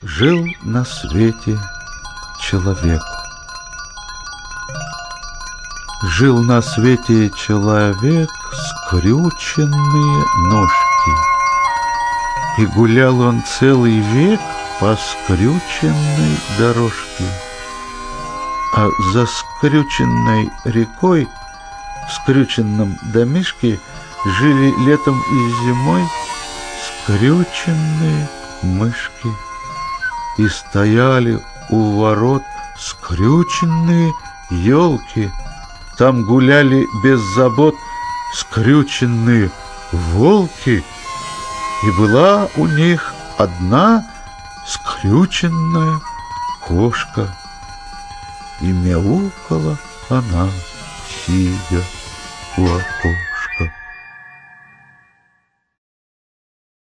Жил на свете человек. Жил на свете человек, скрюченные ножки. И гулял он целый век по скрюченной дорожке. А за скрюченной рекой, в скрюченном домишке, жили летом и зимой скрюченные мышки. И стояли у ворот скрюченные елки. Там гуляли без забот скрюченные волки. И была у них одна скрюченная кошка. И мяукала она, сидя у окошка.